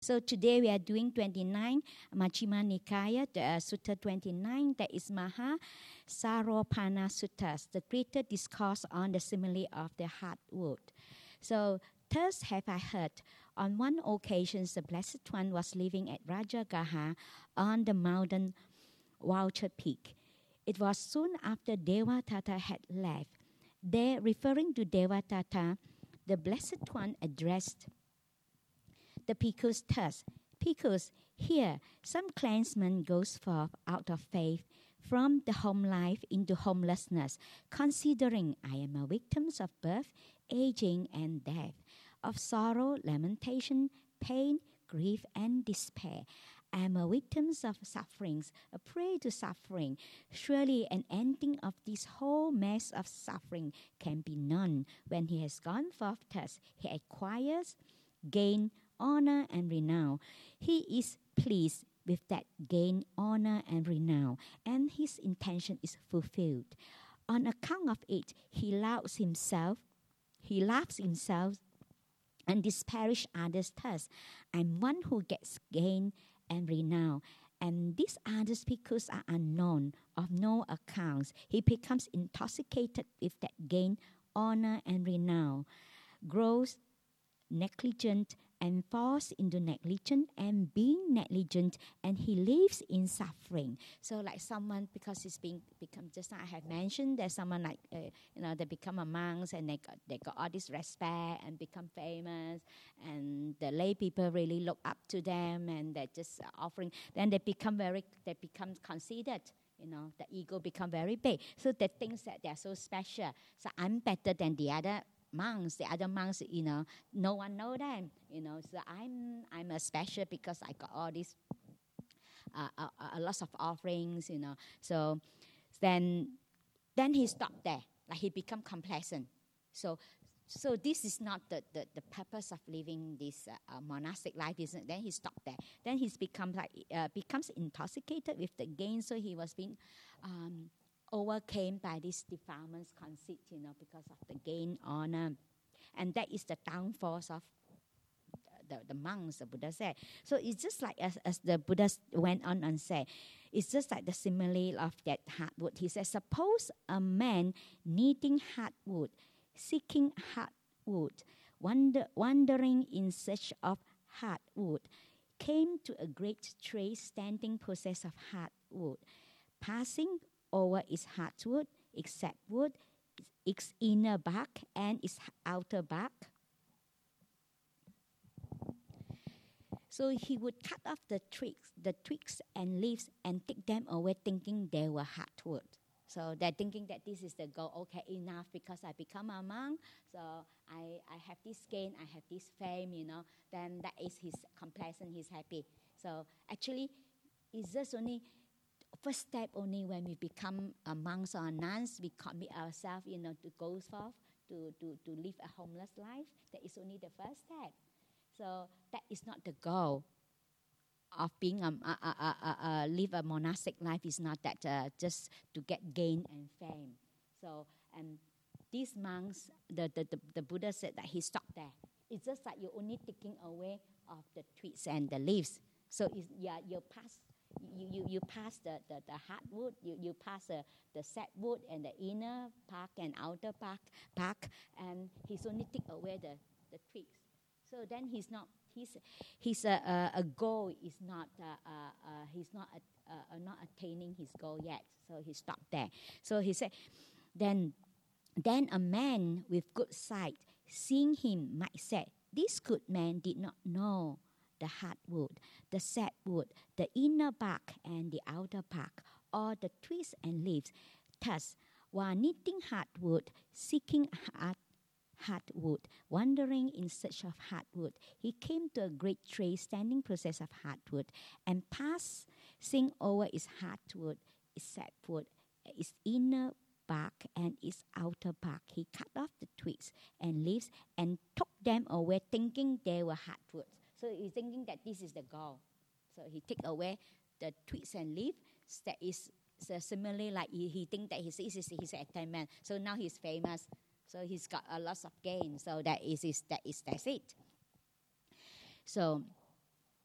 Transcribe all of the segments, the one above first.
So today we are doing 29, Majjhima Nikaya, Sutta 29, that is Maha Saropana Sutta, the greater discourse on the simile of the hardwood. So, thus have I heard, on one occasion the Blessed One was living at Rajagaha on the mountain Vulture Peak. It was soon after Devadatta had left. There, referring to Devadatta, the Blessed One addressed the bhikkhus thus: Bhikkhus, here some clansman goes forth out of faith from the home life into homelessness, considering I am a victim of birth, aging, and death, of sorrow, lamentation, pain, grief, and despair. I am a victim of sufferings, a prey to suffering. Surely an ending of this whole mass of suffering can be known when he has gone forth thus. He acquires gain, honor, and renown. He is pleased with that gain, honor, and renown, and his intention is fulfilled. On account of it, he laughs himself, and disparages others thus: I'm one who gets gain and renown, and these others because are unknown, of no accounts. He becomes intoxicated with that gain, honor, and renown, grows negligent, and falls into negligence, and being negligent, and he lives in suffering. So like someone, because he's become, just like I have mentioned, there's someone like they become a monks, and they got all this respect and become famous, and the lay people really look up to them, and they're just offering. Then they become conceited. The ego become very big. So they think that they're so special. So I'm better than the other monks. The other monks, no one know them. So I'm a special because I got all these a lot of offerings. So then he stopped there. Like he become complacent. So this is not the purpose of living this monastic life. Then he stopped there. Then he becomes intoxicated with the gain. So he was being overcame by this defilements, conceit, because of the gain, honor. And that is the downfall of the monks, the Buddha said. So it's just like as the Buddha went on and said, it's just like the simile of that hardwood. He says, suppose a man needing hardwood, seeking hardwood, wandering in search of hardwood, came to a great tree standing possessed of hardwood, passing over its hardwood, its sapwood, its inner bark, and its outer bark. So he would cut off the twigs and leaves and take them away, thinking they were hardwood. So they're thinking that this is the goal. Okay, enough, because I become a monk, so I have this gain, I have this fame, then that is his complacent, he's happy. So actually, it's just only first step only when we become monks or nuns, we commit ourselves, to go forth, to live a homeless life. That is only the first step. So that is not the goal of being live a monastic life. Is not that just to get gain and fame. So and these monks, the Buddha said that he stopped there. It's just like you're only taking away of the twigs and the leaves. So you pass. You pass the hardwood, you pass the sapwood and the inner bark and outer bark, and he's only take away the twigs. So then his goal is not he's not attaining his goal yet. So he stopped there. So he said, then a man with good sight, seeing him, might say, this good man did not know the hardwood, the sapwood, the inner bark, and the outer bark, or the twigs and leaves. Thus, while knitting hardwood, seeking hardwood, wandering in search of hardwood, he came to a great tree standing possessed of hardwood, and passing over its hardwood, its sapwood, its inner bark, and its outer bark, he cut off the twigs and leaves and took them away, thinking they were hardwood. So he's thinking that this is the goal. So he take away the twigs and leaves. That is similarly like he think that he's attainment. So now he's famous. So he's got a lot of gain. So that's it. So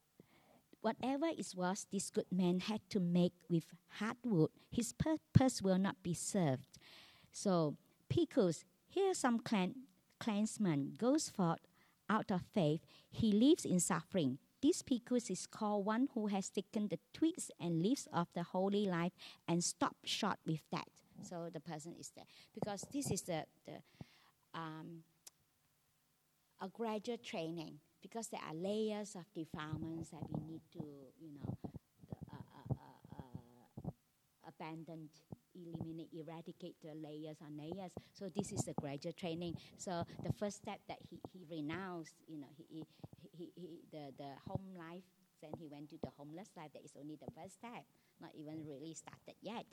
whatever it was, this good man had to make with hard wood. His purpose will not be served. So, Picus, here some clansman goes forth out of faith. He lives in suffering. This Picus is called one who has taken the twigs and leaves of the holy life and stopped short with that. So the person is there. Because this is a graduate training. Because there are layers of defilements that we need to, abandon, eliminate, eradicate the layers on layers. So this is the graduate training. So the first step that he renounced, the home life, then he went to the homeless life. That is only the first step, not even really started yet.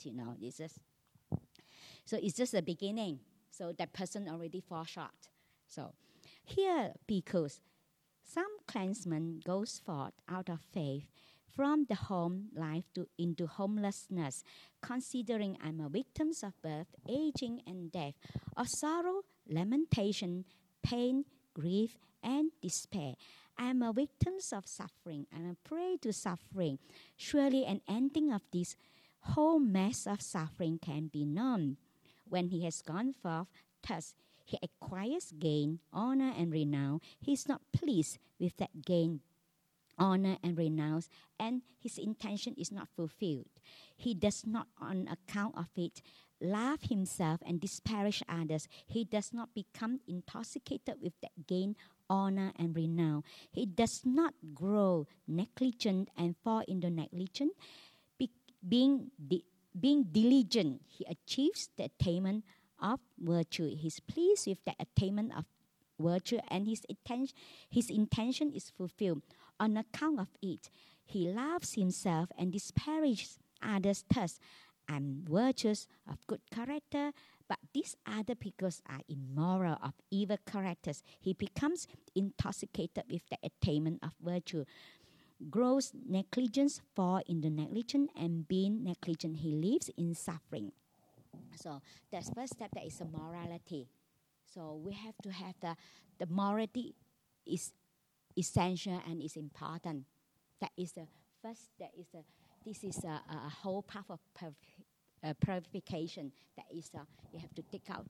It's just the beginning. So that person already fall short. So here, because some clansman goes forth out of faith from the home life into homelessness, considering I'm a victim of birth, aging, and death, of sorrow, lamentation, pain, grief, and despair. I am a victim of suffering. I am a prey to suffering. Surely an ending of this whole mass of suffering can be known. When he has gone forth, thus he acquires gain, honor, and renown. He is not pleased with that gain, honor, and renown, and his intention is not fulfilled. He does not, on account of it, love himself and disparage others. He does not become intoxicated with that gain, honor, and renown. He does not grow negligent and fall into negligence. Being diligent, he achieves the attainment of virtue. He is pleased with the attainment of virtue, and his intention is fulfilled. On account of it, he loves himself and disparages others. Thus, I'm virtuous, of good character, but these other people are immoral, of evil characters. He becomes intoxicated with the attainment of virtue, grows negligence, fall into negligence, and being negligent, he lives in suffering. So that's first step, that is a morality. So we have to have the morality is essential and is important. That is the first, this is a whole path of purification. That is, you have to take out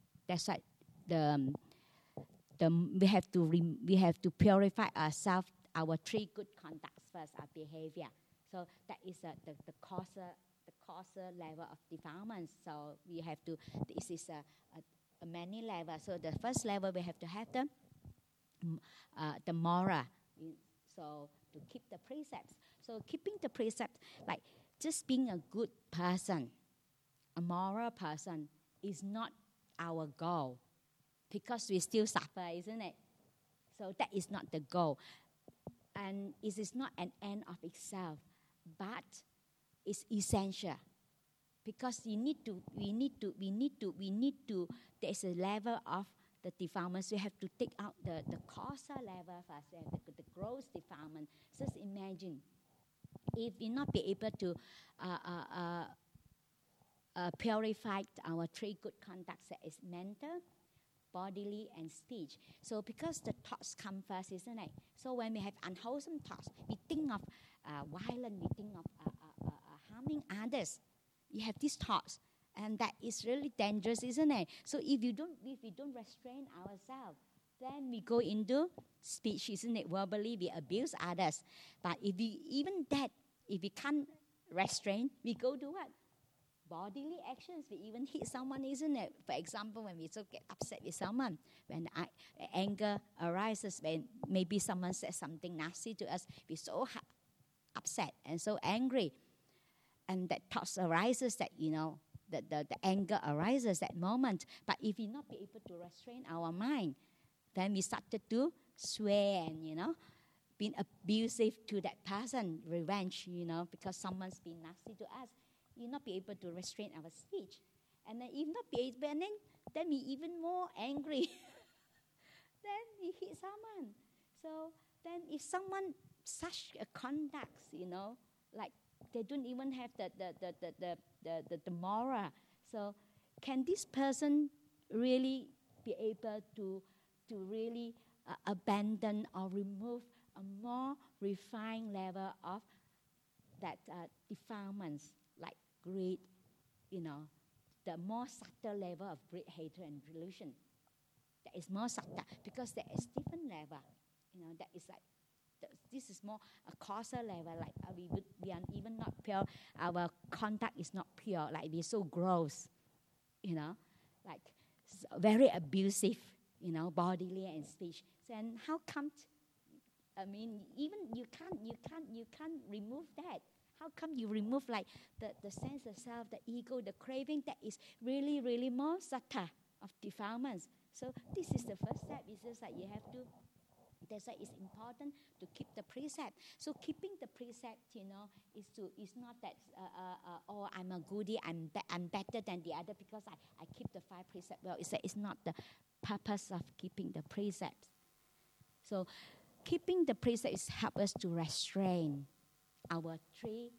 we have to purify ourselves, our three good conducts first, our behavior. So that is the causal level of defilements. So we have to, this is a many levels. So the first level, we have to have the moral. So to keep the precepts. So keeping the precepts, like just being a good person, a moral person, is not our goal, because we still suffer, isn't it? So that is not the goal. And it is not an end of itself, but it's essential. Because we need to, there's a level of the defilements. We have to take out the causal level first, the gross defilement. Just imagine, if we not be able to purify our three good conducts, that is mental, bodily, and speech. So because the thoughts come first, isn't it? So when we have unwholesome thoughts, we think of violence, we think of harming others. You have these thoughts, and that is really dangerous, isn't it? So if we don't restrain ourselves, then we go into speech, isn't it? Verbally, we abuse others. But if we can't restrain, we go to what? Bodily actions. We even hit someone, isn't it? For example, when we get upset with someone, when anger arises, when maybe someone says something nasty to us, we're so upset and so angry. And that thoughts arises, that, the anger arises that moment. But if we not be able to restrain our mind, then we started to swear and, being abusive to that person, revenge, because someone's been nasty to us. You not be able to restrain our speech. And then if not be able, and then we even more angry. Then we hit someone. So then if someone such a conduct, like they don't even have the moral. So can this person really be able to really abandon or remove a more refined level of that defilements, like greed, the more subtle level of greed, hatred, and delusion. That is more subtle because there is different level. That is like this is more a causal level. Like we are even not pure. Our conduct is not pure. Like we're so gross, like very abusive, bodily and speech. And how come? Even you can't remove that. How come you remove like the sense of self, the ego, the craving that is really, really more subtle of defilements? So this is the first step. It's just like you have to. That's why it's important to keep the precept. So keeping the precept, is not that I'm a goodie, I'm better than the other because I keep the 5 precepts. Well, it's not the purpose of keeping the precepts. So keeping the precepts help us to restrain our three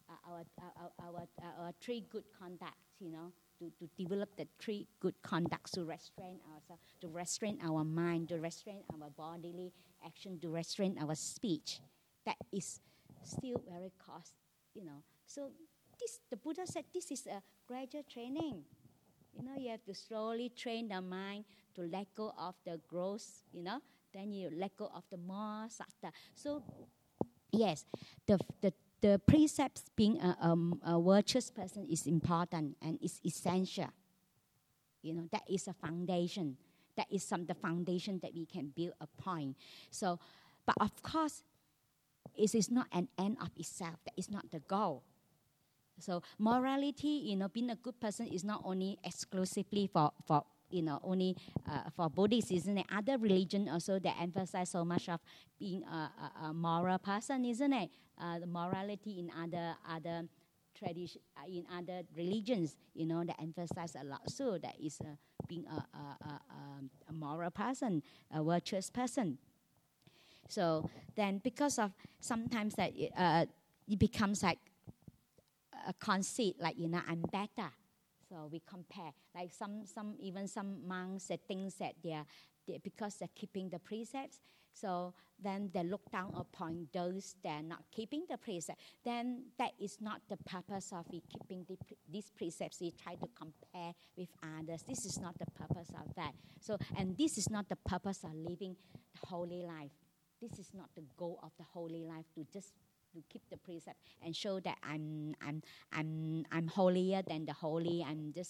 good conducts, to develop the 3 good conducts, to restrain ourselves, to restrain our mind, to restrain our bodily action, to restrain our speech. That is still very cost, So the Buddha said this is a gradual training. You have to slowly train the mind to let go of the gross, then you let go of the more subtle. So, yes, the precepts being a virtuous person is important and is essential. That is a foundation. That is the foundation that we can build upon. So, but of course, it is not an end of itself. That is not the goal. So morality, being a good person is not only exclusively for only for Buddhists, isn't it? Other religions also, they emphasize so much of being a moral person, isn't it? The morality in other tradition, in other religions, they emphasize a lot. So that is being a moral person, a virtuous person. So then, because of sometimes that it becomes like a conceit, like I'm better. So we compare, like some monks that think that they because they're keeping the precepts, so then they look down upon those that are not keeping the precepts. Then that is not the purpose of keeping these precepts. We try to compare with others. This is not the purpose of that. So, and this is not the purpose of living the holy life. This is not the goal of the holy life, to keep the precept and show that I'm holier than the holy.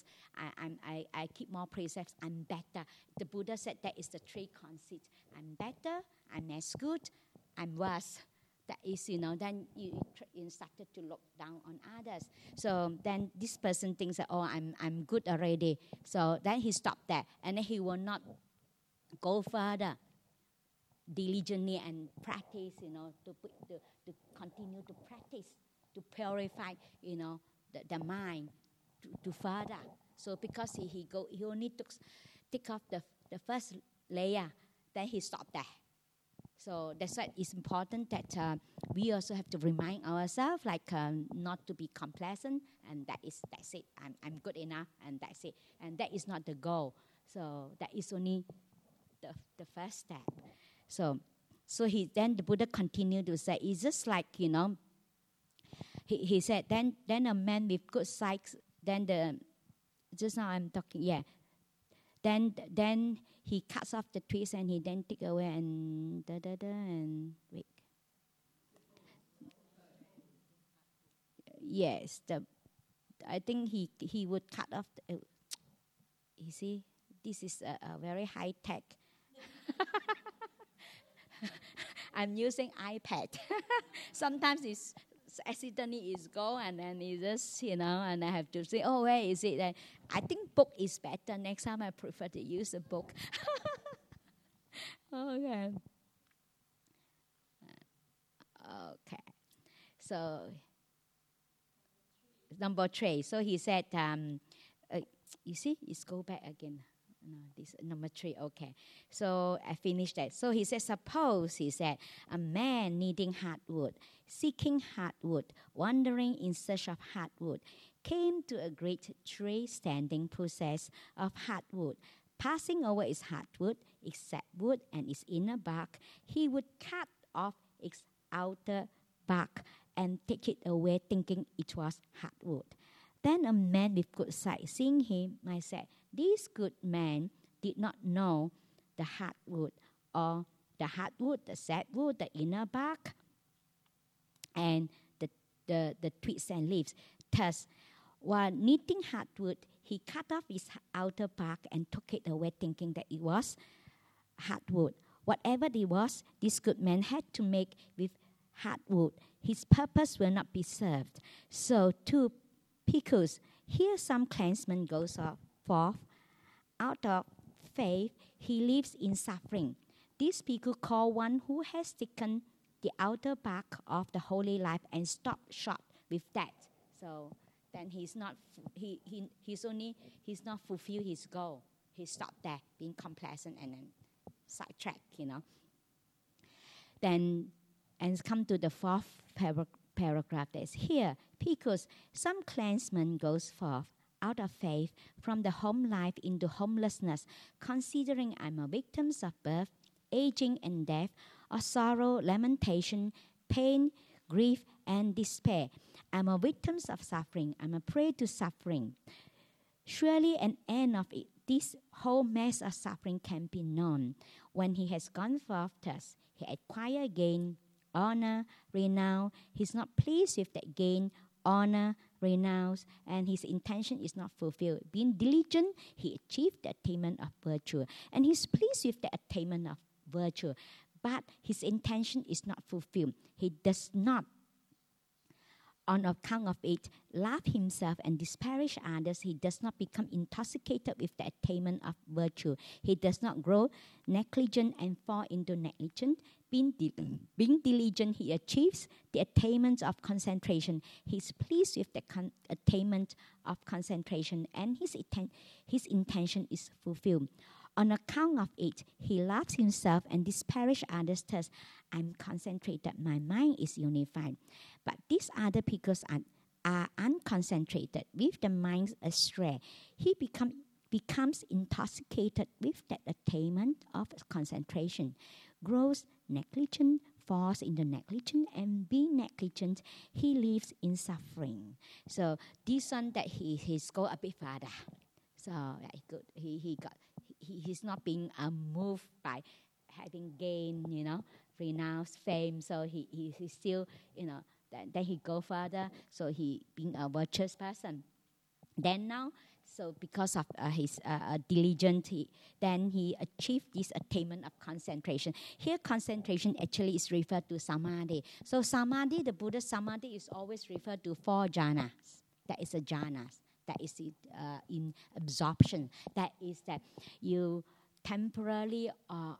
I keep more precepts. I'm better. The Buddha said that is the 3 conceits. I'm better. I'm as good. I'm worse. That is, then you started to look down on others. So then this person thinks that, I'm good already. So then he stopped there, and then he will not go further diligently and practice, to continue to practice, to purify, the mind to further. So because he only take off the first layer, then he stopped there. So that's why it's important that we also have to remind ourselves, like not to be complacent, and that's it. I'm good enough, and that's it. And that is not the goal. So that is only the first step. So then the Buddha continued to say, it's just like, he said, then a man with good sight, just now I'm talking, yeah. Then he cuts off the trees and he then take away and and wait. Yes, I think he would cut off. You see, this is a very high tech. I'm using iPad. Sometimes it's accidentally go, and then it just, and I have to say, where is it? And I think book is better. Next time I prefer to use a book. Okay. Okay. So number 3. So he said, you see, it's go back again. No, this number 3, okay. So I finished that. So he said, suppose, he said, a man needing hardwood, seeking hardwood, wandering in search of hardwood, came to a great tree standing possessed of hardwood. Passing over its hardwood, its sapwood, and its inner bark, he would cut off its outer bark and take it away, thinking it was hardwood. Then a man with good sight, seeing him, might say, "This good man did not know the hardwood, or the hardwood, the sadwood, the inner bark, and the twigs and leaves." Thus, while knitting hardwood, he cut off its outer bark and took it away, thinking that it was hardwood. Whatever it was, this good man had to make with hardwood. His purpose will not be served. So, to Picus, here some clansman goes forth. Out of faith, he lives in suffering. This Picus called one who has taken the outer bark of the holy life and stopped short with that. So then he's not fulfilled his goal. He stopped there, being complacent and then sidetracked, Then, and come to the fourth paragraph. That's here. Because some clansman goes forth out of faith from the home life into homelessness, considering I'm a victim of birth, aging and death, of sorrow, lamentation, pain, grief, and despair. I'm a victim of suffering. I'm a prey to suffering. Surely an end of it, this whole mass of suffering can be known. When he has gone forth thus, he acquires again honor, renown. He's not pleased with that gain, honor, renown, and his intention is not fulfilled. Being diligent, he achieved the attainment of virtue, and he's pleased with the attainment of virtue, but his intention is not fulfilled. He does not, on account of it, love himself and disparage others. He does not become intoxicated with the attainment of virtue. He does not grow negligent and fall into negligence. Being diligent, he achieves the attainment of concentration. He is pleased with the attainment of concentration, and his intention is fulfilled. On account of it, he loves himself and disparages others. Thus, I'm concentrated, my mind is unified. But these other people are unconcentrated, with the mind astray. He becomes intoxicated with that attainment of concentration, grows negligent, falls into negligence, and being negligent, he lives in suffering. So this one that he's go a bit further. So good. He's not being moved by having gained, renown, fame. So he's still, then he go further. So he being a virtuous person. Then now, so because of his diligence, then he achieved this attainment of concentration. Here, concentration actually is referred to samadhi. So samadhi, the Buddha samadhi, is always referred to 4 jhanas. That is a jhanas. That is in absorption. That is that you temporarily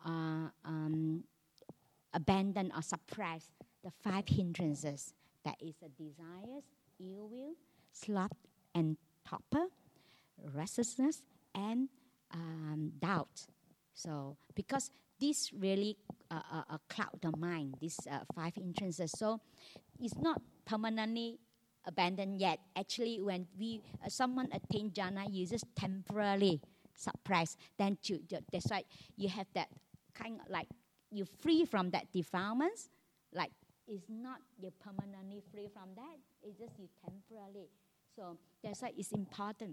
abandon or suppress the 5 hindrances. That is the desires, ill will, sloth and torpor, restlessness, and doubt. So because this really cloud the mind, these 5 hindrances. So it's not permanently abandoned yet. Actually, when someone attain jhana, you just temporarily suppress. Then that's why you have that kind of like you free from that defilements. Like it's not you permanently free from that. It's just you temporarily. So that's why it's important.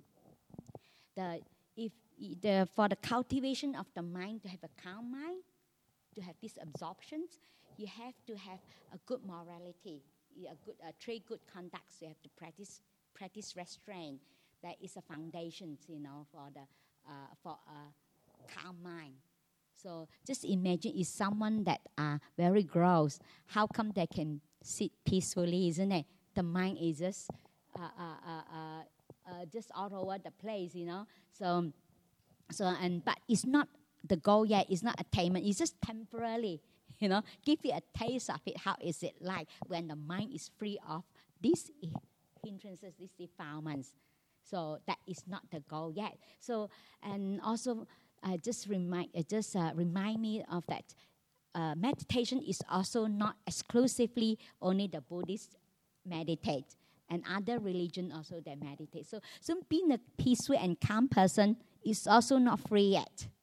For the cultivation of the mind, to have a calm mind, to have these absorptions, you have to have a good morality, a 3 good conducts. You have to practice restraint. That is a foundation, for a calm mind. So just imagine if someone that are very gross, how come they can sit peacefully, isn't it? The mind is just all over the place, but it's not the goal yet. It's not attainment. It's just temporarily, give you a taste of it. How is it like when the mind is free of these hindrances, these defilements? So that is not the goal yet. So and also just remind me of that. Meditation is also not exclusively only the Buddhists meditate. And other religion also they meditate. So being a peaceful and calm person is also not free yet.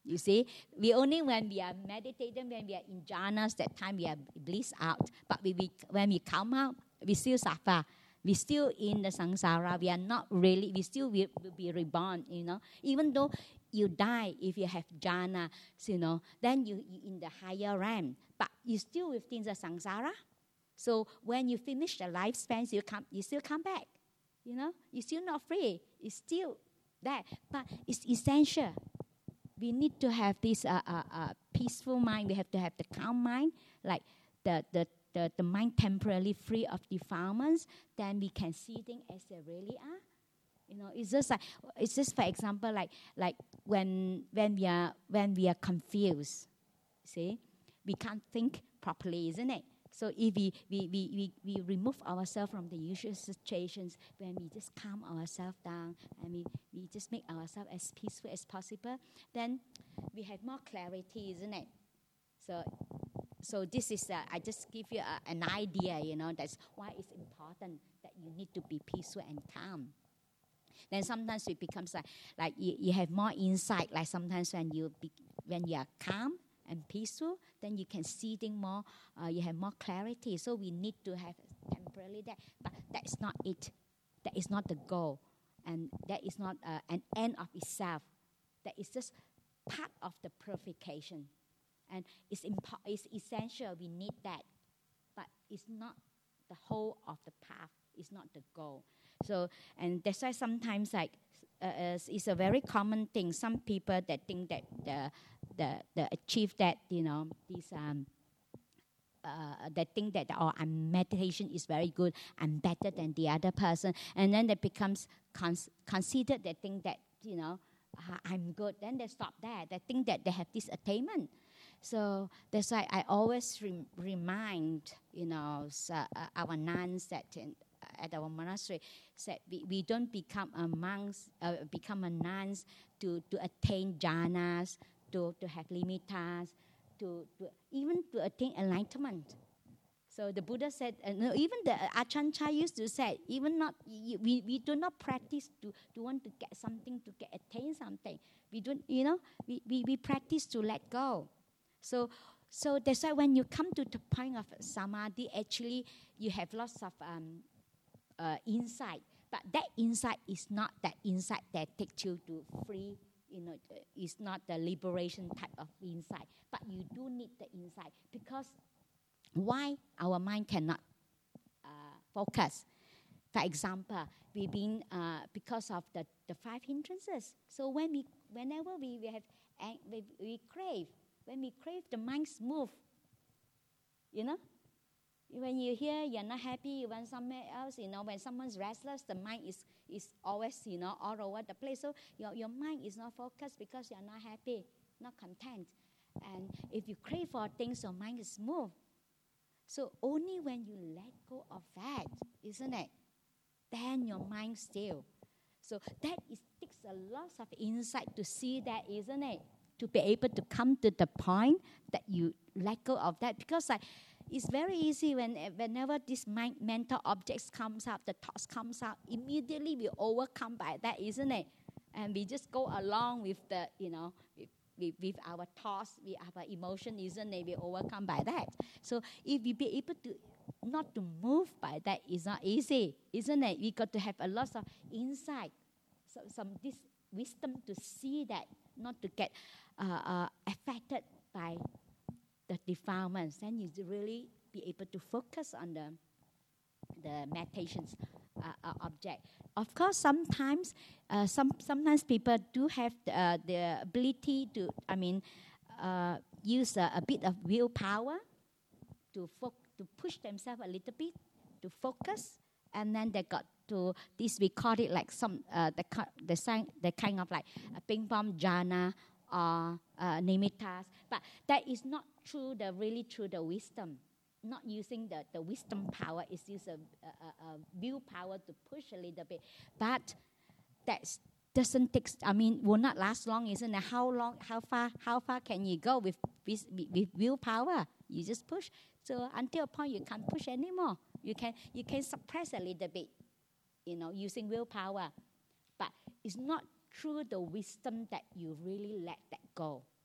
You see, we only when we are meditating, when we are in jhanas, that time we are bliss out. But when we come out, we still suffer. We still in the samsara. We are not really. We still will be reborn. Even though you die, if you have jhana, then you in the higher realm. But you still within the samsara. So when you finish the lifespan, you still come back. You're still not free. It's still there. But it's essential. We need to have this peaceful mind. We have to have the calm mind, like the mind temporarily free of defilements. Then we can see things as they really are. It's just for example, like when we are confused. See, we can't think properly, isn't it? So if we remove ourselves from the usual situations, when we just calm ourselves down and we just make ourselves as peaceful as possible, then we have more clarity, isn't it? So this is, I just give you an idea, that's why it's important that you need to be peaceful and calm. Then sometimes it becomes like you have more insight, like sometimes when you are calm and peaceful, then you can see things more, you have more clarity. So we need to have temporarily that. But that's not it. That is not the goal. And that is not an end of itself. That is just part of the purification. And it's essential, we need that. But it's not the whole of the path. It's not the goal. So, and that's why sometimes it's a very common thing. Some people that think that the achieve that, they think that meditation is very good, I'm better than the other person, and then they becomes considered. They think that I'm good. Then they stop there. They think that they have this attainment. So that's why I always remind our nuns that at our monastery said we don't become a monks, become a nuns to attain jhanas, to have limitas, to even to attain enlightenment. So the Buddha said, even the Ajahn Chah used to say, even not we do not practice to want to get something, to attain something. We don't, we practice to let go. So that's why when you come to the point of samadhi, actually you have lots of insight. But that insight is not that insight that takes you to free. It's not the liberation type of insight. But you do need the insight, because why our mind cannot focus? For example, we've been because of the five hindrances. So whenever we crave. When we crave, the minds move. When you hear you're not happy, you want somewhere else. When someone's restless, the mind is always all over the place. So your mind is not focused because you're not happy, not content. And if you crave for things, your mind is moved. So only when you let go of that, isn't it? Then your mind still. So that takes a lot of insight to see that, isn't it? To be able to come to the point that you let go of that. Because it's very easy whenever this mental objects comes up, the thoughts comes out, immediately we overcome by that, isn't it? And we just go along with the, with our thoughts, with our emotion, isn't it? We overcome by that. So if we be able to not to move by that, is not easy, isn't it? We got to have a lot of insight, some this wisdom to see that, not to get affected by the defilements. Then you really be able to focus on the meditation's object. Of course, sometimes people do have the ability to, use a bit of willpower to push themselves a little bit to focus, and then they got to this. We call it like the kind of like a ping pong jhana or nimittas, but that is not really through the wisdom. Not using the wisdom power, is use a willpower to push a little bit, but that doesn't take. Will not last long, isn't it? How far can you go with willpower? You just push. So until a point you can't push anymore. You can suppress a little bit, using willpower, but it's not through the wisdom that you really let that go.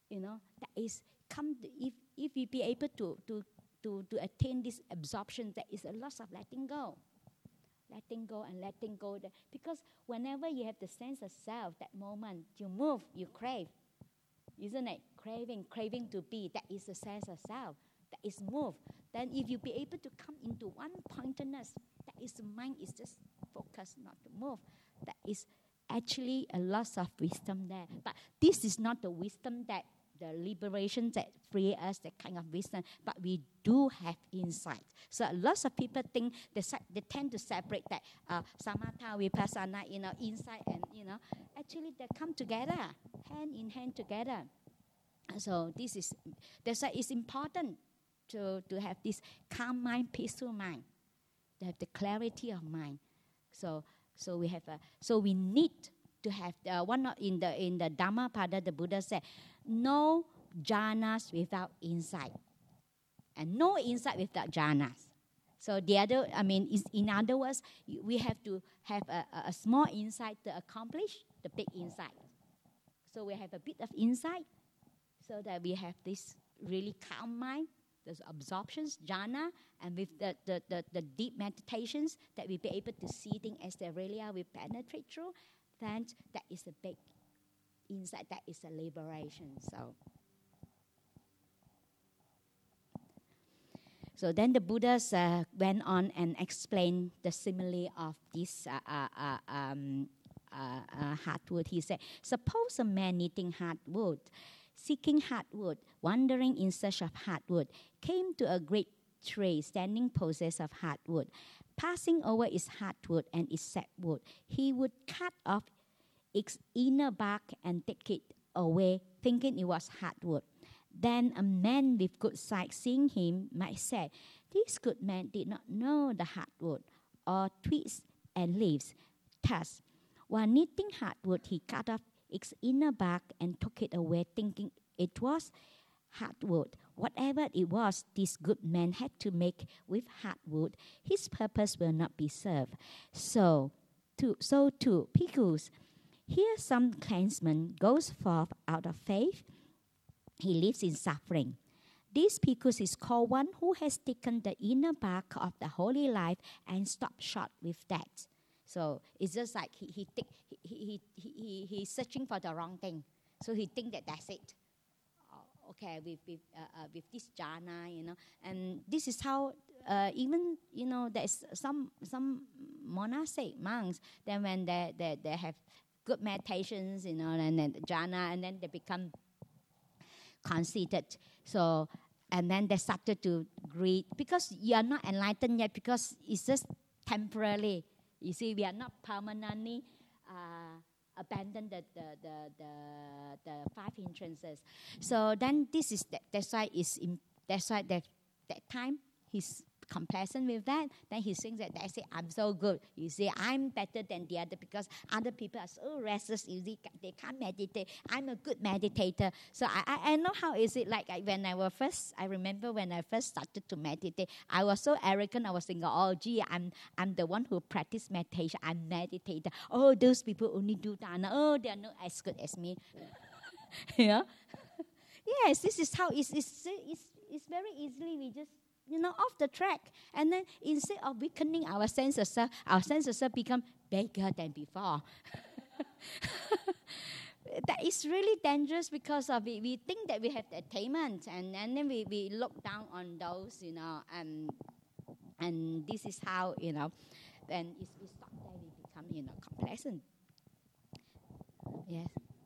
that is if we be able to attain this absorption, there is a lot of letting go. Letting go and letting go. Because whenever you have the sense of self, that moment, you move, you crave. Isn't it? Craving to be, that is the sense of self. That is move. Then if you be able to come into one pointedness, that is the mind is just focused, not to move. That is actually a lot of wisdom there. But this is not the wisdom that the liberation that free us, that kind of wisdom, but we do have insight. So lots of people think they tend to separate that samatha, vipassana, insight, and actually they come together, hand in hand together. So that's why it's important to have this calm mind, peaceful mind, to have the clarity of mind. So we need to have one in the Dhammapada, the Buddha said, no jhanas without insight, and no insight without jhanas. So in other words, we have to have a small insight to accomplish the big insight. So we have a bit of insight, so that we have this really calm mind, there's absorptions, jhana, and with the deep meditations that we be able to see things as they really are, we penetrate through. Then that is a big insight, that is a liberation. So then the Buddhas went on and explained the simile of this hardwood. He said, suppose a man eating hardwood, seeking hardwood, wandering in search of hardwood, came to a great tree standing possessed of hardwood. Passing over its hardwood and its sapwood, he would cut off its inner bark and take it away, thinking it was hardwood. Then a man with good sight, seeing him, might say, this good man did not know the hardwood, or twigs and leaves. Thus, while knitting hardwood, he cut off its inner bark and took it away, thinking it was hardwood. Whatever it was this good man had to make with hardwood, his purpose will not be served. So too, bhikkhus, here some clansman goes forth out of faith. He lives in suffering. This bhikkhus is called one who has taken the inner bark of the holy life and stopped short with that. So it's just like he's searching for the wrong thing. So he think that's it. Okay, with this jhana, and this is how even there's some monastic monks. Then when they have good meditations, and then jhana, and then they become conceited. So and then they started to greed because you are not enlightened yet, because it's just temporarily. You see, we are not permanently abandon the five hindrances. So then that's why that time he's complacent with that. Then he thinks that they say, I'm so good. You see, I'm better than the other because other people are so restless. You see, they can't meditate. I'm a good meditator. So I know how is it like I remember when I first started to meditate, I was so arrogant. I was thinking, oh, gee, I'm the one who practice meditation. I'm meditator. Oh, those people only do dana. Oh, they are not as good as me. Yes, this is how it's very easily we just off the track. And then instead of weakening our sense of self become bigger than before. That is really dangerous because of it. We think that we have the attainment, and then we look down on those, and this is how, then if we stop there, we become, complacent. Yes.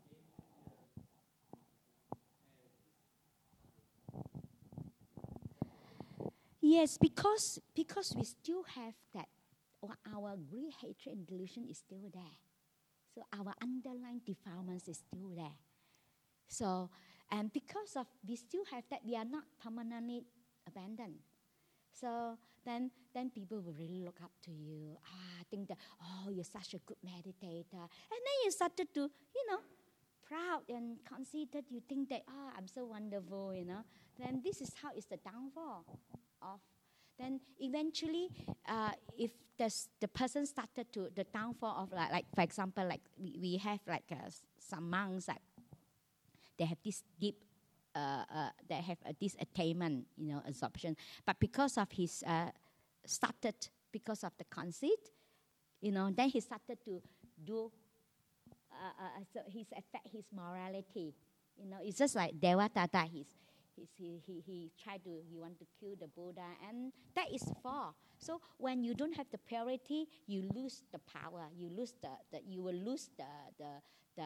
Yes, because we still have that, our greed, hatred, and delusion is still there. So our underlying defilements is still there. So, and because of we still have that, we are not permanently abandoned. So then people will really look up to you. Think that, you're such a good meditator. And then you started to, proud and conceited. You think that, I'm so wonderful, Then this is how it's the downfall of. Then eventually, if the person started to, the downfall of like for example, like we have like some monks that they have this deep that have this attainment, absorption. But because of his because of the conceit, then he started to do. So he's affect his morality. It's just like Devadatta. He want to kill the Buddha, and that is fall. So when you don't have the purity, you lose the power. You lose you will lose the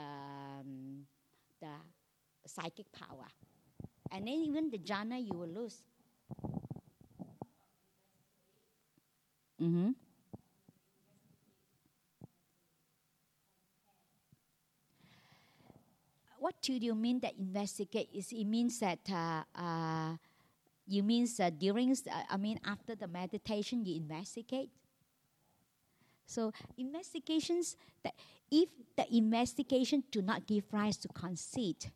psychic power, and then even the jhana you will lose. Mm-hmm. What do you mean that investigate? It means that you means during after the meditation you investigate. So investigations, that if the investigation do not give rise to conceit,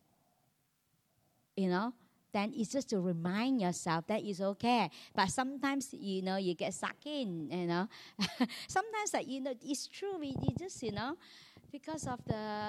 then it's just to remind yourself that it's okay. But sometimes you get sucked in. Sometimes it's true. We just because of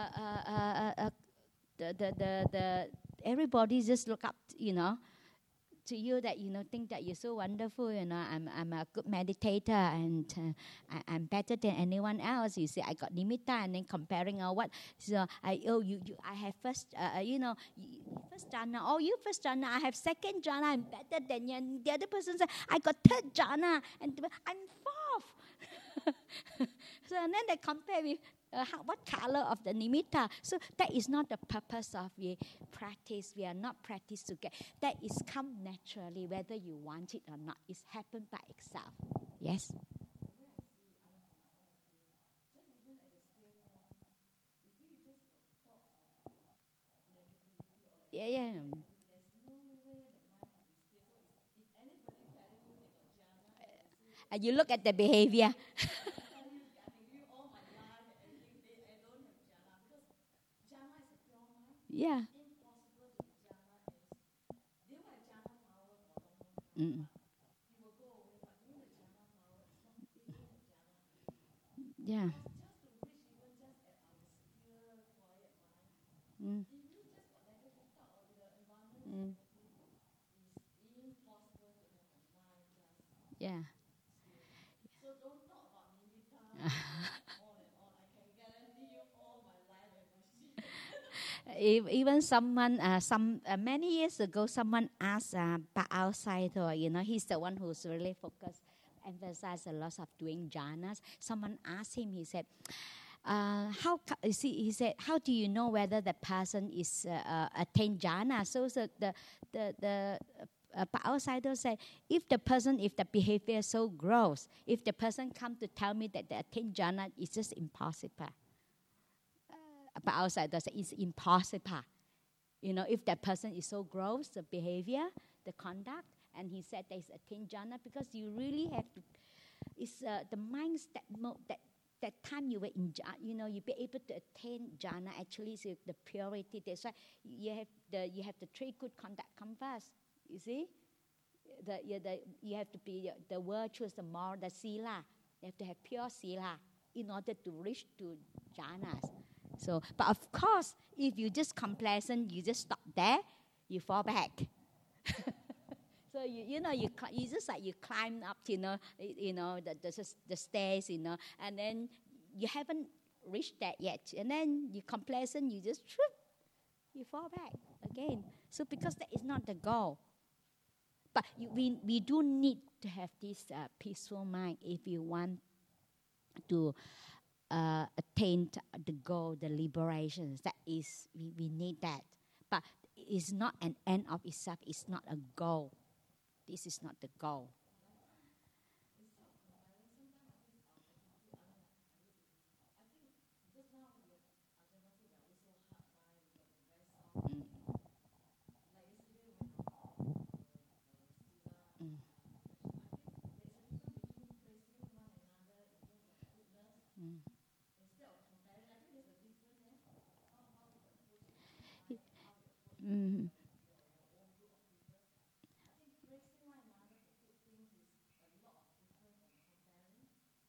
the everybody just look up to you, that think that you're so wonderful. I'm a good meditator, and I'm better than anyone else. You see, I got nimitta, and then comparing what. So I have first first jhana. Oh, you first jhana. I have second jhana. I'm better than you. And the other person said I got third jhana, and I'm fourth. So and then they compare with what color of the nimitta. So that is not the purpose of the practice. We are not practiced to get. That is come naturally, whether you want it or not. It's happened by itself. Yes? Yeah. You look at the behavior. Yeah. Mm. Yeah. Mm. Mm. Yeah. Even someone, many years ago, someone asked Pak Outsider, he's the one who's really focused, emphasized a lot of doing jhanas. Someone asked him, he said, he said, how do you know whether the person is attained jhana? So the Pak Outsider said, if the behavior so gross, if the person come to tell me that the attained jhana is just impossible. But outside it's impossible. If that person is so gross, the behavior, the conduct, and he said there is attained jhana, because you really have to. It's the mindset that time you were in jhana, you be able to attain jhana. Actually, is the purity. That's why you have the three good conduct come first. You see, you have to be the virtuous, the moral, the sila. You have to have pure sila in order to reach to jhanas. So, but of course, if you just complacent, you just stop there, you fall back. So you just like you climb up, the stairs, and then you haven't reached that yet, and then you complacent, you just you fall back again. So because that is not the goal. But we do need to have this peaceful mind if you want to attain the goal, the liberation. That is, we need that. But it's not an end of itself. It's not a goal. This is not the goal. Mm.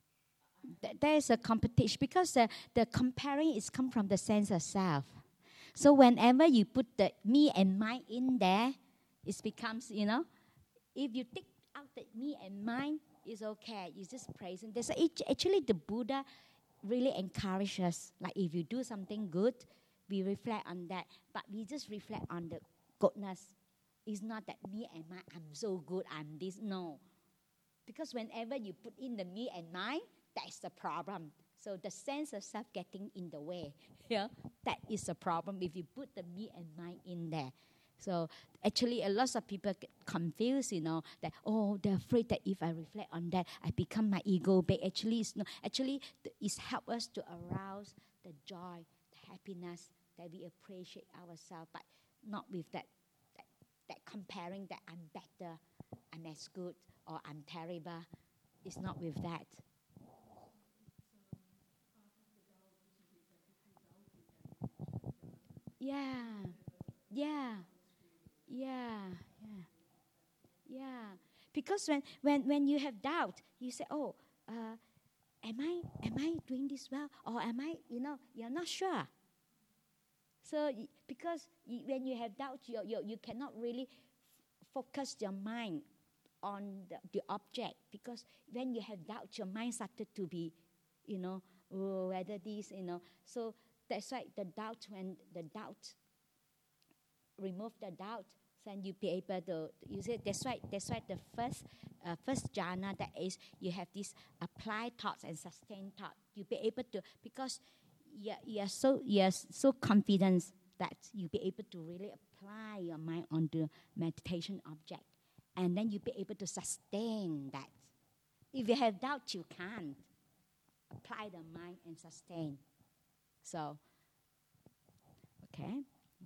There is a competition, because the comparing is come from the sense of self. So whenever you put the me and mine in there, it becomes, if you take out the me and mine, it's okay. It's just present. There's actually the Buddha really encourages us. Like if you do something good, we reflect on that. But we just reflect on the goodness. It's not that me and mine, I'm so good, I'm this. No. Because whenever you put in the me and mine, that's the problem. So the sense of self getting in the way. Yeah, that is the problem if you put the me and mine in there. So actually, a lot of people get confused, that, they're afraid that if I reflect on that, I become my ego. But actually, it's not. Actually, it's help us to arouse the joy, the happiness, that we appreciate ourselves, but not with that comparing that I'm better, I'm as good, or I'm terrible. It's not with that. Yeah. Because when you have doubt, you say, am I doing this well, or am I, you're not sure. So because when you have doubt, you cannot really focus your mind on the object, because when you have doubt, your mind started to be, whether this, So that's why when the doubt, remove the doubt, then you be able to use it. That's why the first jhana, that is, you have this applied thoughts and sustained thought. You be able to, because you're so confident that you be able to really apply your mind on the meditation object, and then you be able to sustain that. If you have doubt, you can't apply the mind and sustain. So, okay,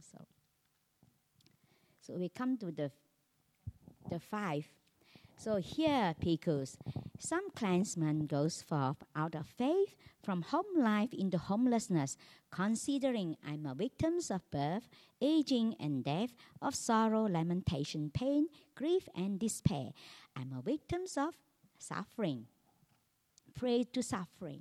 so we come to the 5. So here, bhikkhus, some clansman goes forth out of faith from home life into homelessness, considering I'm a victim of birth, aging and death, of sorrow, lamentation, pain, grief and despair. I'm a victim of suffering. Prey to suffering.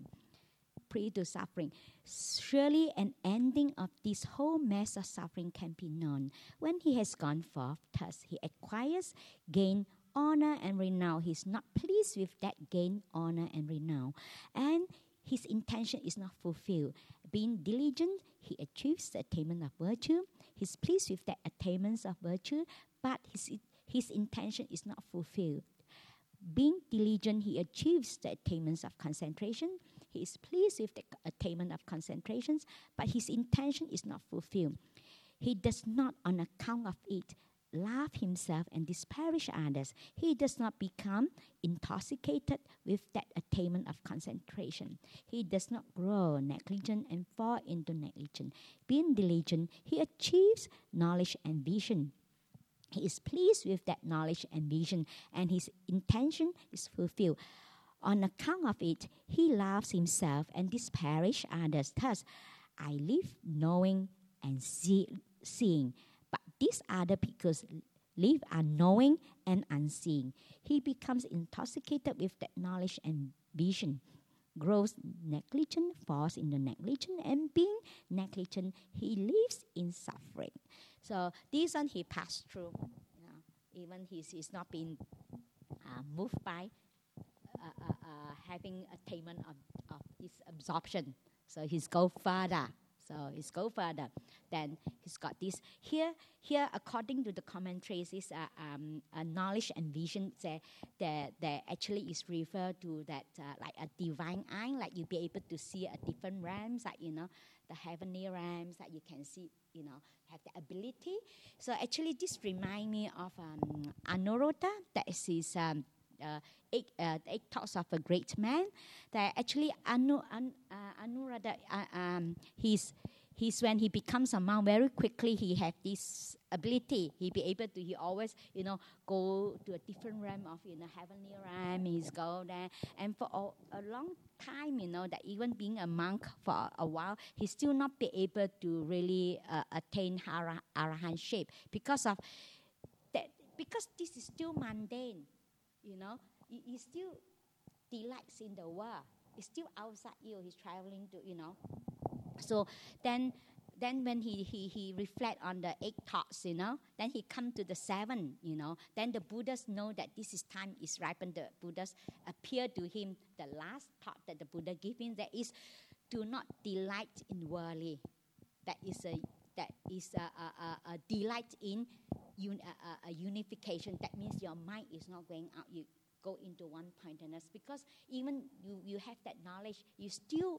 Surely an ending of this whole mess of suffering can be known. When he has gone forth, thus he acquires gain, honor, and renown. He is not pleased with that gain, honor, and renown, and his intention is not fulfilled. Being diligent, he achieves the attainment of virtue. He is pleased with that attainment of virtue, but his intention is not fulfilled. Being diligent, he achieves the attainments of concentration. He is pleased with the attainment of concentrations, but his intention is not fulfilled. He does not, on account of it, love himself and disparage others. He does not become intoxicated with that attainment of concentration. He does not grow negligent and fall into negligence. Being diligent, he achieves knowledge and vision. He is pleased with that knowledge and vision, and his intention is fulfilled. On account of it, he loves himself and disparages others. Thus, I live knowing and seeing, but these other because live unknowing and unseeing. He becomes intoxicated with that knowledge and vision, grows negligent, falls into negligence, and being negligent, he lives in suffering. So this one he passed through. Even he's not been moved by having attainment of this absorption. So he's go further. Then he's got this. Here, according to the commentaries, is a knowledge and vision that actually is referred to that like a divine eye, like you be able to see a different realms, like the heavenly realms that you can see, have the ability. So actually, this reminds me of Anuruddha. That is his eight thoughts of a great man. That actually Anuruddha, he's when he becomes a monk, very quickly he had this ability. He always, go to a different realm of, heavenly realm. He's go there, and for a long time, that even being a monk for a while, he still not be able to really attain arahant shape because of that. Because this is still mundane, he still delights in the world. It's still outside you. He's traveling to, So then then when he reflect on the 8 thoughts, then he come to the 7, then the Buddhas know that this is time is ripe, and the Buddhas appear to him. The last thought that the Buddha gave him, that is, do not delight in worldly. That is a delight in a unification. That means your mind is not going out. You go into one pointedness, because even you have that knowledge, you still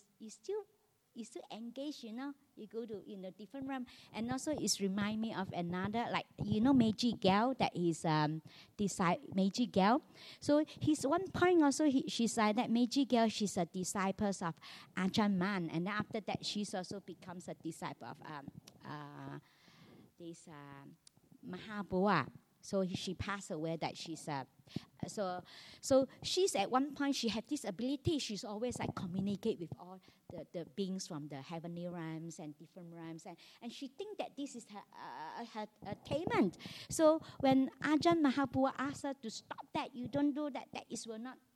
engage, you go to in a different realm. And also it's remind me of another, like, Meiji Gao, that is Meiji Gao. So his one point also, she said that Meiji Gao, she's a disciple of Ajahn Mun, and then after that she's also becomes a disciple of Mahabua. So she passed away. That she's so she's at one point, she had this ability. She's always like communicate with all the beings from the heavenly realms and different realms, and she think that this is her attainment. So when Ajahn Mahabua asked her to stop that, you don't do that. That is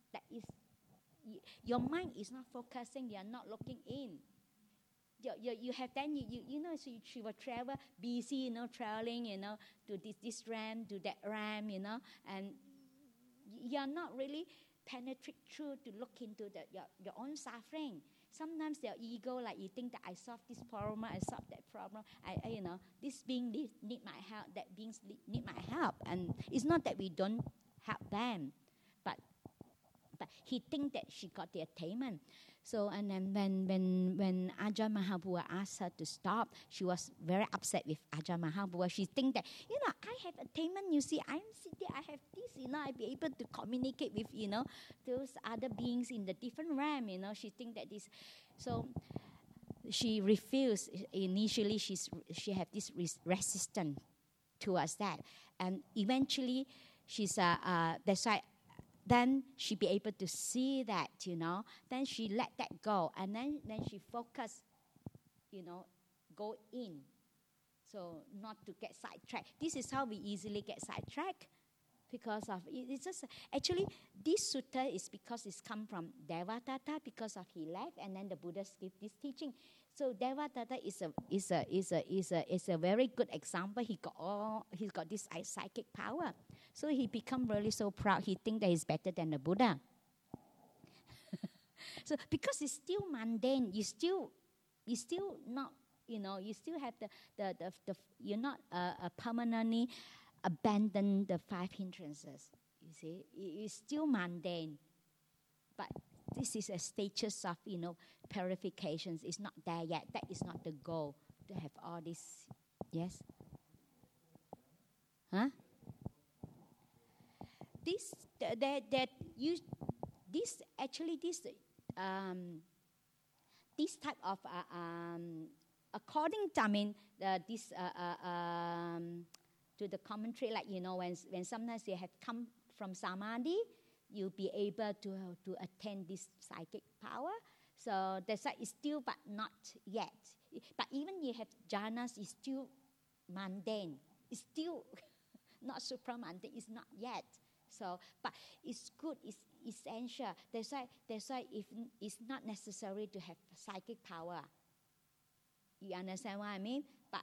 your mind is not focusing. You are not looking in. You have then so she will travel busy, traveling, to this ram, to that ram, and you're not really penetrate through to look into your own suffering. Sometimes your ego, like you think that I solved this problem, I solved that problem. This being need my help, that beings need my help, and it's not that we don't help them, but he think that she got the attainment. So, and then when Ajahn Mahabua asked her to stop, she was very upset with Ajahn Mahabua. She think that, I have attainment, you see, I'm sitting, I have this, I'll be able to communicate with, those other beings in the different realm, She think that this, so she refused. Initially, she had this resistance towards that. And eventually, she's, that's why, then she be able to see that, then she let that go, and then she focus, go in, so not to get sidetracked. This is how we easily get sidetracked, because of it's just actually this sutta is because it's come from Devadatta, because of he left, and then the Buddha gave this teaching. So Devadatta is a very good example. He's got this psychic power. So he become really so proud. He think that he's better than the Buddha. So because it's still mundane, you still not, you still have the you're not permanently abandon the 5 hindrances. You see, it's still mundane, but this is a status of purifications. It's not there yet. That is not the goal to have all this. Yes. Huh? This type of according to to the commentary, like when sometimes you have come from samadhi, you'll be able to attain this psychic power. So that's why it's still, but not yet. But even you have jhanas, it's still mundane. It's still not supramundane. It's not yet. So, but it's good. It's essential. That's why if it's not necessary to have psychic power. You understand what I mean? But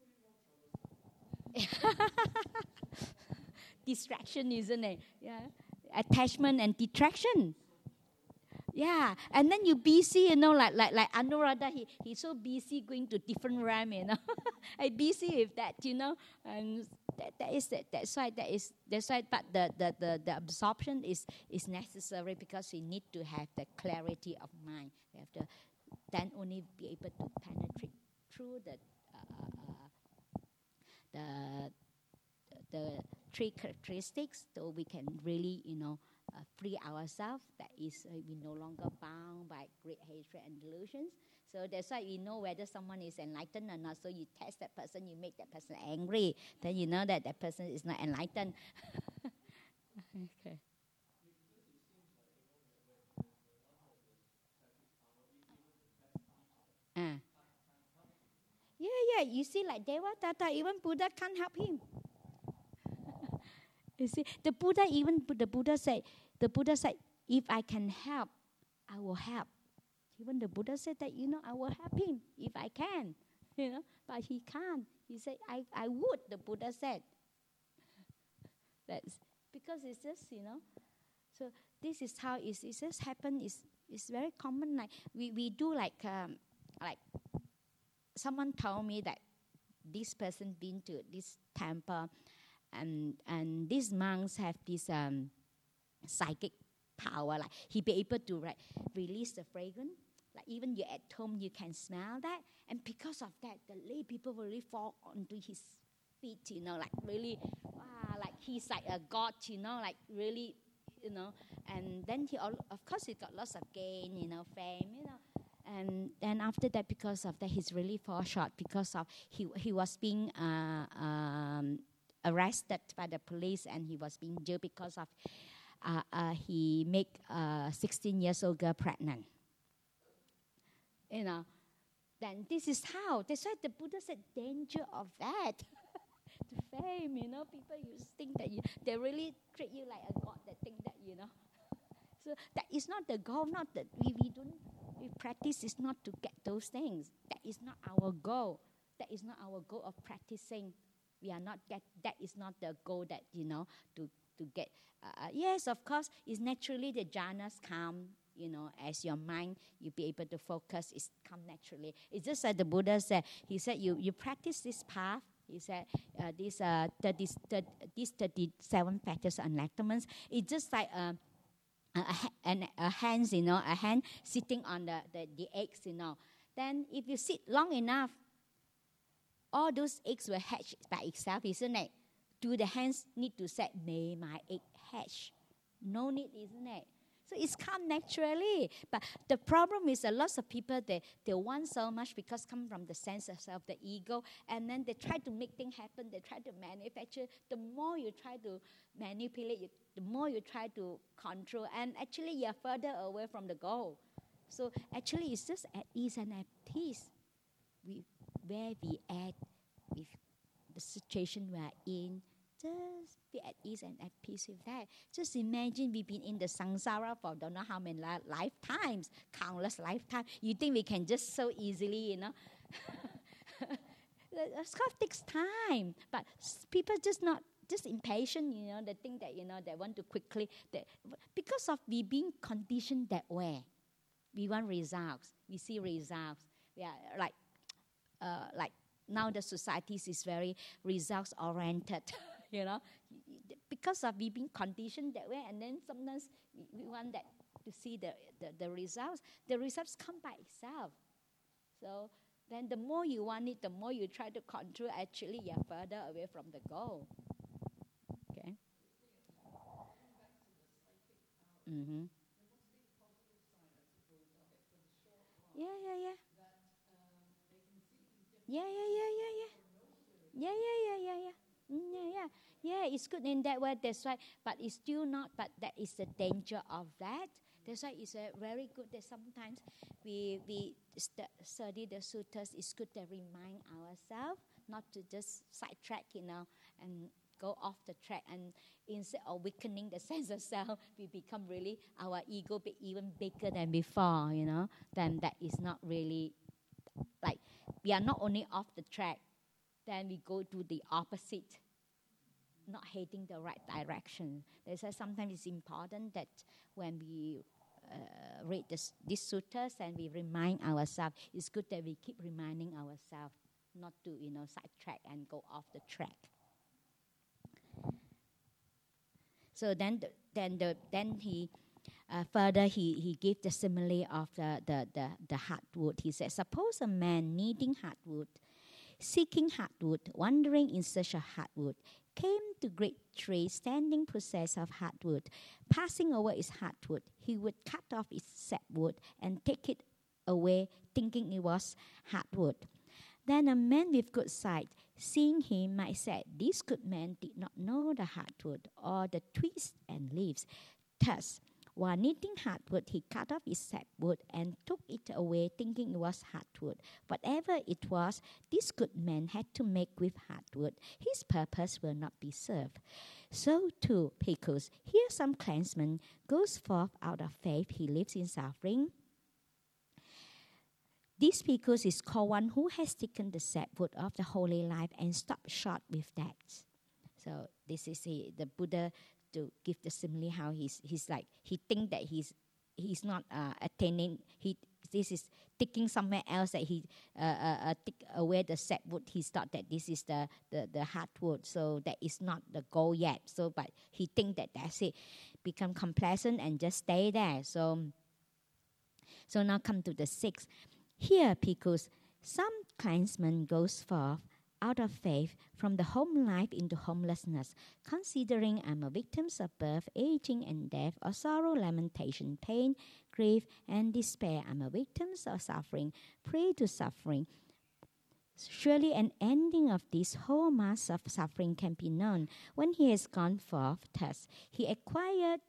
distraction, isn't it? Yeah, attachment and detraction. Yeah, and then you busy, like Anuradha, he's so busy going to different realm, I busy with that, and that's why. But the absorption is necessary, because we need to have the clarity of mind. We have to then only be able to penetrate through the 3 characteristics, so we can really, free ourselves. That is, we no longer bound by great hatred and delusions. So that's why we know whether someone is enlightened or not. So you test that person, you make that person angry, then you know that person is not enlightened. Okay. Yeah. You see, like Devadatta, even Buddha can't help him. You see, the Buddha said, if I can help, I will help. Even the Buddha said that, I will help him if I can. but he can't. He said, I would, the Buddha said. That's because it's just, so this is how it just happened. It's very common. Like we do like someone told me that this person been to this temple, and these monks have this psychic power. Like he be able to release the fragrance. Like even you at home, you can smell that, and because of that, the lay people will really fall onto his feet. Like really, like he's like a god. Like really, And then of course, he got lots of gain, fame, And then after that, because of that, he's really fall short because of he was being arrested by the police, and he was being jailed because of he made a 16-year-old girl pregnant. Then this is how. That's why the Buddha said danger of that. The fame, people you think that they really treat you like a god. That think that So that is not the goal. Not that we practice is not to get those things. That is not our goal. That is not our goal of practicing. We are not that is not the goal that to get. Yes, of course, it's naturally the jhanas come. As your mind, you be able to focus. It's come naturally. It's just like the Buddha said. He said, you practice this path. He said, these 37 factors and enlightenments. It's just like a hand sitting on the eggs. Then if you sit long enough, all those eggs will hatch by itself, isn't it? Do the hands need to say, may my egg hatch? No need, isn't it? So it's come naturally. But the problem is a lot of people, they want so much because come from the sense of self, the ego, and then they try to make things happen, they try to manufacture. The more you try to manipulate, the more you try to control, and actually you're further away from the goal. So actually it's just at ease and at peace where we at with the situation we are in. Just be at ease and at peace with that. Just imagine we've been in the samsara for don't know how many lifetimes, countless lifetimes. You think we can just so easily, Of course, it takes time. But people just impatient, They think that, they want to quickly. Because of we being conditioned that way, we want results. We see results. We are like now the society is very results oriented. Because of we being conditioned that way, and then sometimes we want that to see the results. The results come by itself. So then the more you want it, the more you try to control, actually you're further away from the goal. Okay? Mm-hmm. Yeah. Yeah, it's good in that way. That's why, but it's still not. But that is the danger of that. That's why it's very good that sometimes we study the sutras. It's good to remind ourselves not to just sidetrack, and go off the track. And instead of weakening the sense of self, we become really our ego be even bigger than before. Then that is not really like we are not only off the track. Then we go to the opposite, not heading the right direction. That's why sometimes it's important that when we read these sutras and we remind ourselves, it's good that we keep reminding ourselves not to, sidetrack and go off the track. So then he further he gave the simile of the hardwood. He said, suppose a man needing hardwood, seeking hardwood, wandering in search of hardwood, came to great tree standing possessed of hardwood. Passing over its hardwood, he would cut off its sapwood and take it away, thinking it was hardwood. Then a man with good sight, seeing him, might say, this good man did not know the hardwood or the twigs and leaves. Thus, while knitting hardwood, he cut off his sapwood and took it away, thinking it was hardwood. Whatever it was, this good man had to make with hardwood. His purpose will not be served. So too, Bhikkhus, here some clansman goes forth out of faith. He lives in suffering. This because is called one who has taken the sapwood of the holy life and stopped short with that. So this is the Buddha to give the simile how he's like he think that he's not attaining. This is taking somewhere else that he take away the sapwood. He thought that this is the hardwood, so that is not the goal yet. So but he think that that's it, become complacent and just stay there. So now come to the 6th. Here, because some clansman goes forth out of faith from the home life into homelessness, considering I'm a victim of birth, aging and death, or sorrow, lamentation, pain, grief, and despair. I'm a victim of suffering, prey to suffering. Surely an ending of this whole mass of suffering can be known. When he has gone forth thus, he acquires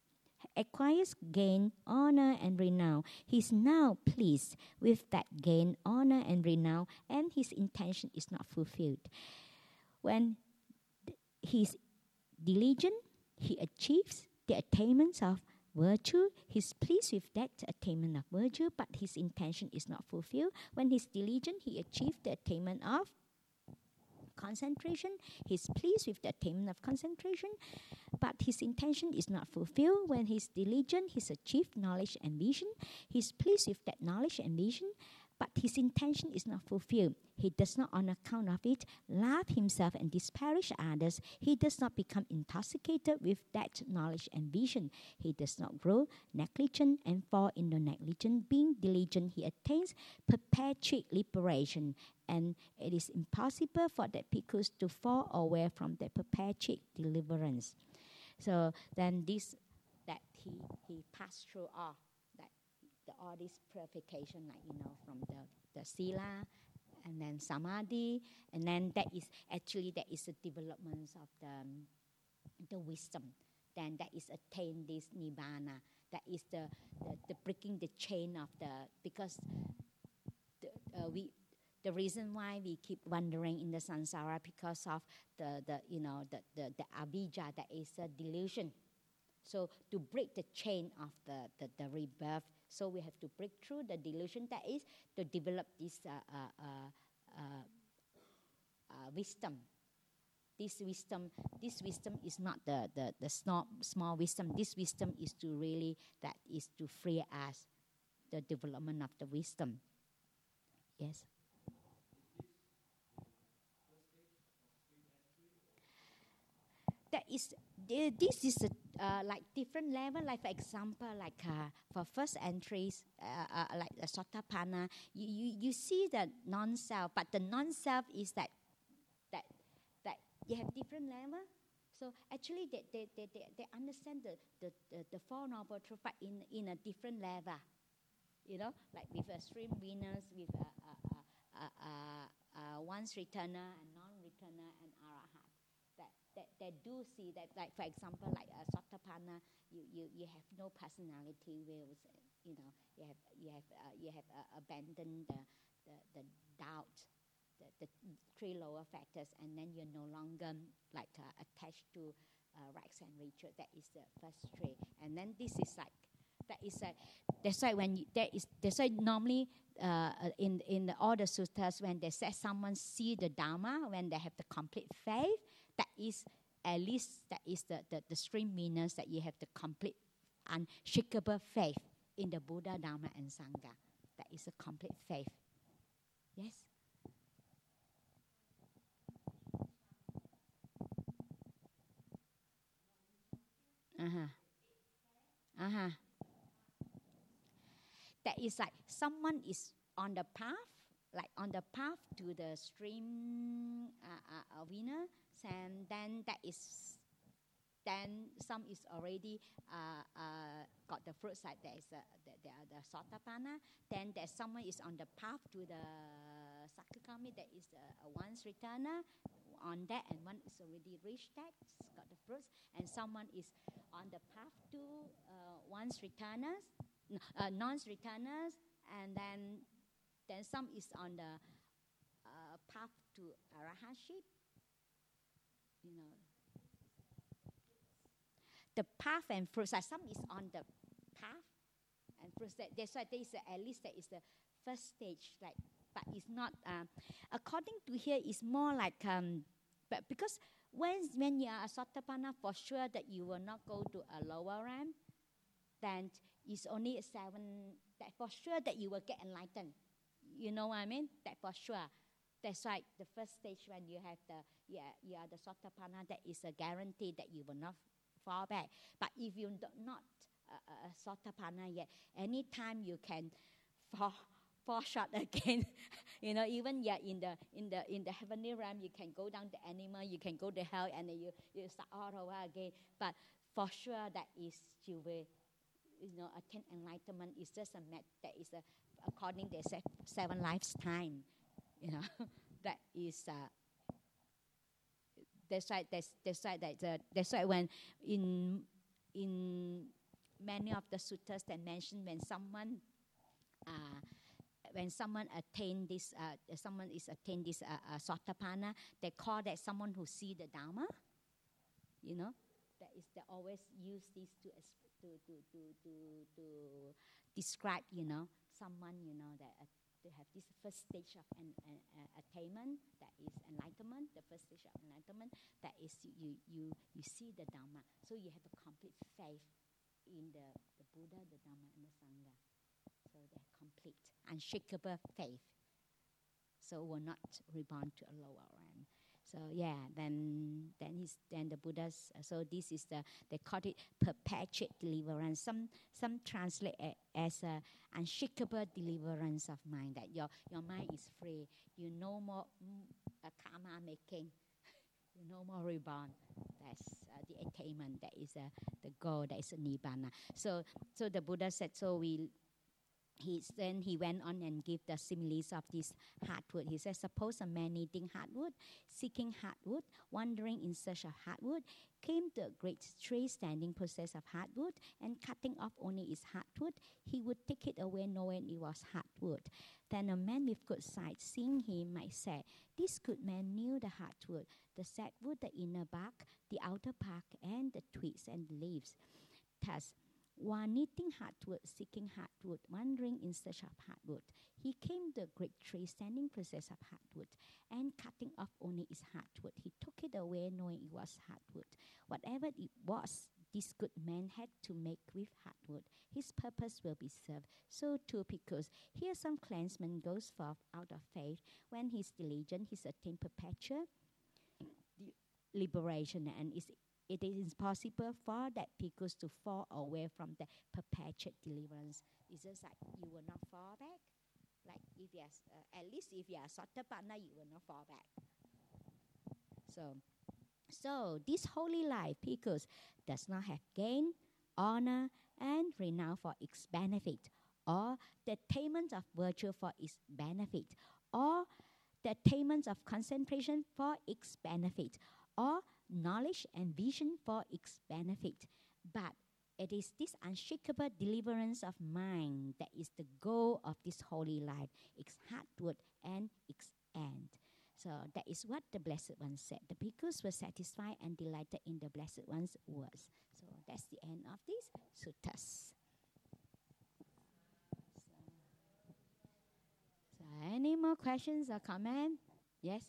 gain, honor, and renown. He is now pleased with that gain, honor, and renown, and his intention is not fulfilled. When he is diligent, he achieves the attainments of virtue. He is pleased with that attainment of virtue, but his intention is not fulfilled. When he is diligent, he achieves the attainment of concentration. He's pleased with the attainment of concentration, but his intention is not fulfilled. When he's diligent, he's achieved knowledge and vision. He's pleased with that knowledge and vision, but his intention is not fulfilled. He does not, on account of it, love himself and disparage others. He does not become intoxicated with that knowledge and vision. He does not grow negligent and fall into negligence. Being diligent, he attains perpetual liberation. And it is impossible for that bhikkhus to fall away from the perpetual deliverance. So then this, that he passed through all, that all this purification, like, from the sila, and then samadhi, and then that is the development of the wisdom. Then that is attain this nibbana. That is the breaking the chain of because the reason why we keep wandering in the samsara because of the avijja, that is a delusion. So to break the chain of the rebirth, so we have to break through the delusion, that is to develop this wisdom. This wisdom is not the small wisdom. This wisdom is to really, that is to free us, the development of the wisdom. Yes. This is like different level. Like for example, like for first entries, like the Sotapanna, you see the non-self, but the non-self is that you have different level. So actually, they understand the Four Noble Truths, but in a different level. Like with a stream winners, with once returner and non-returner and arahant. That do see that, like for example, like a Sotapanna, you have no personality wills. You have abandoned the doubt, the three lower factors, and then you're no longer like attached to rites and ritual. That is the first three, and then this is like that's why normally in all the suttas, when they say someone see the Dharma, when they have the complete faith, that is at least that is the stream meanings that you have the complete unshakable faith in the Buddha, Dharma, and Sangha. That is a complete faith. Yes. That is like someone is on the path, like on the path to the stream winner, and then some is already got the fruits, like there is the Sotapanna. Then there's someone is on the path to the Sakakami, that is a once returner on that, and one is already reached that, got the fruits, and someone is on the path to once returners, non-returners, and then some is on the path to arahantship. The path and fruits. Some is on the path and fruits. That's why there is at least there is the first stage, like, but it's not. According to here, it's more like but because when you are a Sotapanna, for sure that you will not go to a lower realm. Then it's only 7. That for sure that you will get enlightened. You know what I mean? That for sure. That's right. The first stage when you have you are the Sotapanna, that is a guarantee that you will not fall back. But if you're not a Sotapanna yet, anytime you can fall short again. Even you're in the heavenly realm, you can go down the animal, you can go to hell, and then you start all over again. But for sure that is you will attain enlightenment. Is just that is according to 7 lifetime. That is that's why when in many of the suttas that mention when someone attain this Sotapanna, they call that someone who see the Dharma. That is they always use this to describe someone that to have this first stage of attainment, that is enlightenment. The first stage of enlightenment, that is you see the Dhamma. So you have a complete faith in the Buddha, the Dhamma, and the Sangha. So they're complete, unshakable faith. So will not rebound to a lower realm. So then the Buddha's. So this is they call it perpetuate deliverance. Some translate it as a unshakable deliverance of mind. That your mind is free. You no more karma making. You no more reborn. That's the attainment. That is the goal. That is nibbana. So the Buddha said. Then he went on and gave the similes of this hardwood. He said, suppose a man needing hardwood, seeking hardwood, wandering in search of hardwood, came to a great tree standing possessed of hardwood, and cutting off only its hardwood, he would take it away knowing it was hardwood. Then a man with good sight, seeing him, might say, this good man knew the hardwood, the sad wood, the inner bark, the outer bark, and the twigs and the leaves. Thus, while knitting hardwood, seeking hardwood, wandering in search of hardwood, he came to a great tree standing possessed of hardwood, and cutting off only its hardwood, he took it away knowing it was hardwood. Whatever it was, this good man had to make with hardwood, his purpose will be served. So too, because here some clansman goes forth out of faith, when he's diligent, he's attained perpetual liberation, and it is impossible for that bhikkhus to fall away from the perpetual deliverance. It's just like you will not fall back. Like if you are, at least if you are Sotapanna, you will not fall back. So this holy life, bhikkhus, does not have gain, honor, and renown for its benefit, or the attainment of virtue for its benefit, or the attainment of concentration for its benefit, or knowledge and vision for its benefit. But it is this unshakable deliverance of mind that is the goal of this holy life, its hardwood and its end. So that is what the Blessed One said. The bhikkhus were satisfied and delighted in the Blessed One's words. So that's the end of these suttas. So any more questions or comments? Yes?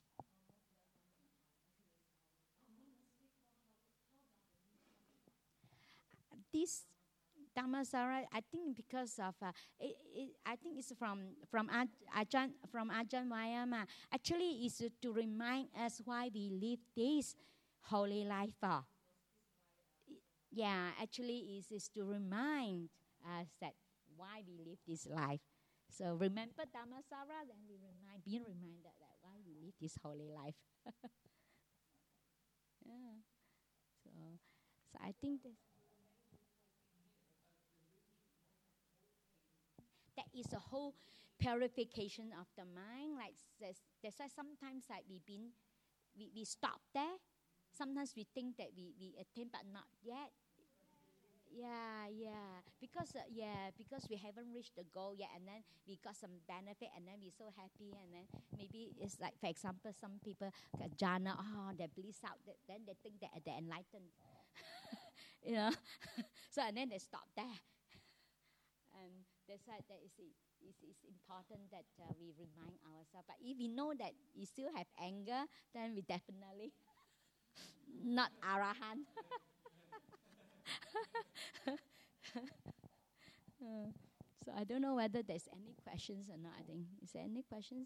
This Dhammasara, I think because of I think it's from Ajahn Vayama. Actually, it's to remind us why we live this holy life for. Yeah, actually, it's to remind us that why we live this life. So remember Dhammasara, then we be reminded that why we live this holy life. Yeah. So I think that is a whole purification of the mind. Like that's why sometimes like we stop there. Sometimes we think that we attain, but not yet. Yeah. Because we haven't reached the goal yet, and then we got some benefit, and then we're so happy, and then maybe it's like, for example, some people got jhana, they bliss out, then they think that they're enlightened, So and then they stop there, and that's why that is it. it's important that we remind ourselves. But if we know that you still have anger, then we definitely not arahant. So I don't know whether there's any questions or not. I think is there any questions?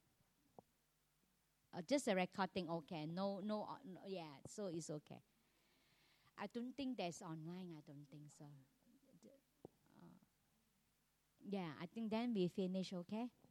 Just a recording, okay. No, yeah. So it's okay. I don't think there's online. I don't think so. Yeah, I think then we finish, okay?